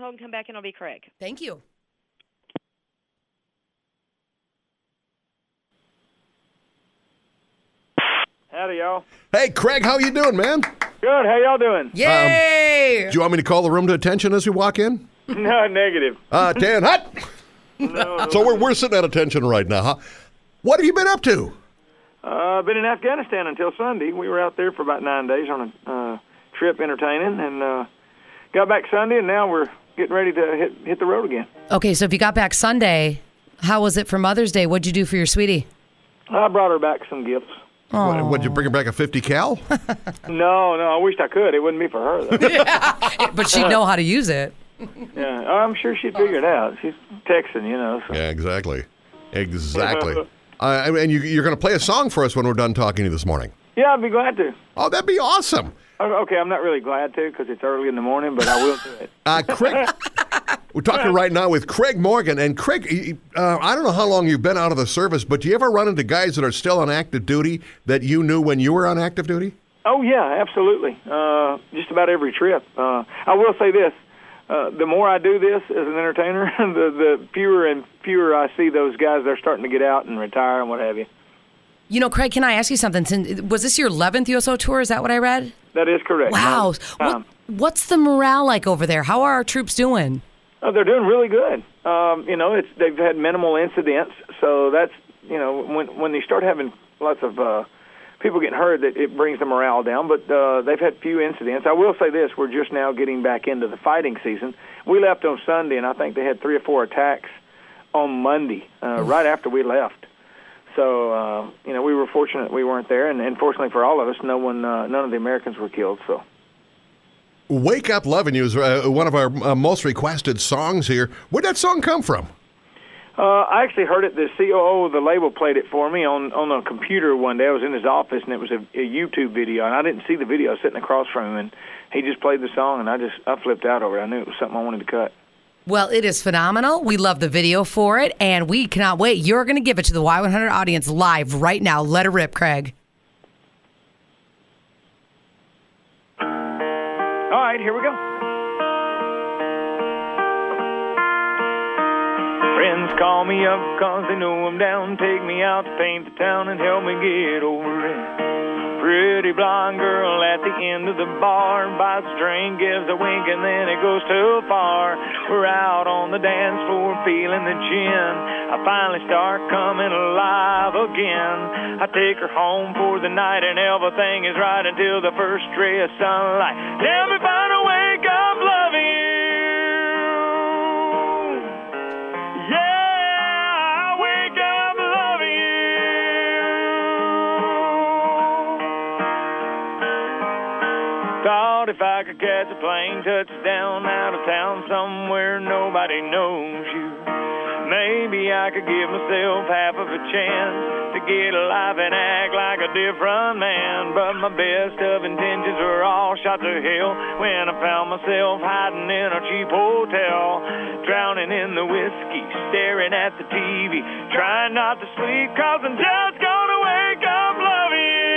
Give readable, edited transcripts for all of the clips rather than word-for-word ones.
hold and come back, and it'll be Craig. Thank you. Howdy, y'all. Hey, Craig, how you doing, man? Good. How y'all doing? Yay! Do you want me to call the room to attention as we walk in? No, negative. 10, hot. No. So we're sitting at attention right now, huh? What have you been up to? I've been in Afghanistan until Sunday. We were out there for about 9 days on a trip entertaining, and got back Sunday, and now we're getting ready to hit the road again. Okay, so if you got back Sunday, how was it for Mother's Day? What'd you do for your sweetie? I brought her back some gifts. Would you bring her back a 50 cal? No, I wished I could. It wouldn't be for her, though. But she'd know how to use it. Yeah, I'm sure she'd figure it out. She's Texan, So. Yeah, exactly. And you're going to play a song for us when we're done talking to you this morning. Yeah, I'd be glad to. Oh, that'd be awesome. Okay, I'm not really glad to because it's early in the morning, but I will do it. Craig, we're talking right now with Craig Morgan. And Craig, I don't know how long you've been out of the service, but do you ever run into guys that are still on active duty that you knew when you were on active duty? Oh, yeah, absolutely. Just about every trip. I will say this. The more I do this as an entertainer, the fewer and fewer I see those guys. They're starting to get out and retire and what have you. You know, Craig, can I ask you something? Was this your 11th USO tour? Is that what I read? That is correct. Wow. What's the morale like over there? How are our troops doing? Oh, they're doing really good. They've had minimal incidents, so that's, when they start having lots of people getting hurt, it brings the morale down, but they've had few incidents. I will say this, we're just now getting back into the fighting season. We left on Sunday, and I think they had 3 or 4 attacks on Monday, right after we left. So, we were fortunate we weren't there, and fortunately for all of us, none of the Americans were killed. So, "Wake Up Loving You" is one of our most requested songs here. Where'd that song come from? I actually heard it. The COO of the label played it for me on a computer one day. I was in his office, and it was a YouTube video, and I didn't see the video. I was sitting across from him, and he just played the song, and I flipped out over it. I knew it was something I wanted to cut. Well, it is phenomenal. We love the video for it, and we cannot wait. You're going to give it to the Y100 audience live right now. Let it rip, Craig. All right, here we go. Friends call me up 'cause they know I'm down. Take me out to paint the town and help me get over it. Pretty blonde girl at the end of the bar buys a drink, gives a wink, and then it goes too far. We're out on the dance floor feeling the gin. I finally start coming alive again. I take her home for the night and everything is right until the first ray of sunlight. Tell me if I don't wake up loving you. Thought if I could catch a plane, touchdown out of town somewhere nobody knows you, maybe I could give myself half of a chance to get alive and act like a different man. But my best of intentions were all shot to hell when I found myself hiding in a cheap hotel, drowning in the whiskey, staring at the TV, trying not to sleep 'cause I'm just gonna wake up loving you.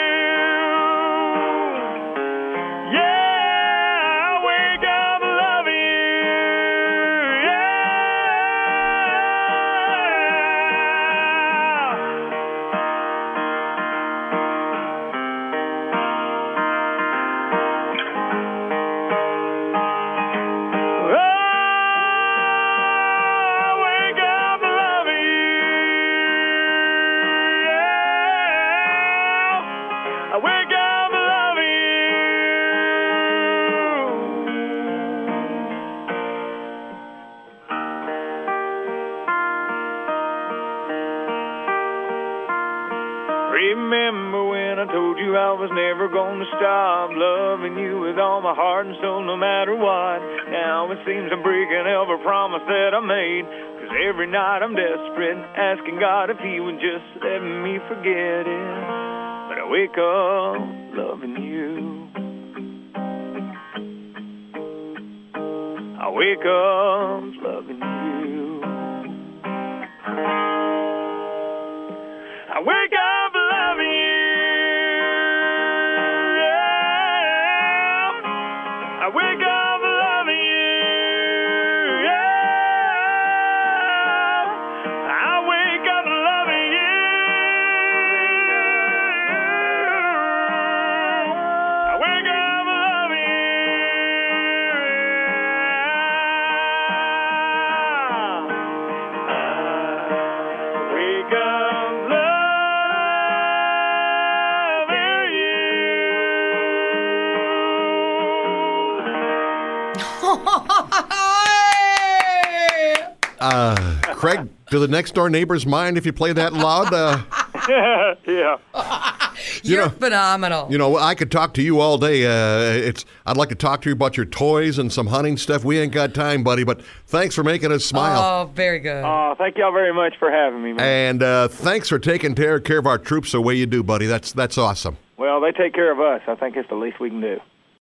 Remember when I told you I was never gonna stop loving you with all my heart and soul no matter what? Now it seems I'm breaking every promise that I made, 'cause every night I'm desperate, asking God if he would just let me forget it. But I wake up loving you. I wake up loving you. I wake up loving you. Yeah. I wake up loving you. Craig, do the next door neighbors mind if you play that loud? Yeah. You're phenomenal. You know, I could talk to you all day. I'd like to talk to you about your toys and some hunting stuff. We ain't got time, buddy, but thanks for making us smile. Oh, very good. Oh, thank y'all very much for having me, man. And thanks for taking care of our troops the way you do, buddy. That's awesome. Well, they take care of us. I think it's the least we can do.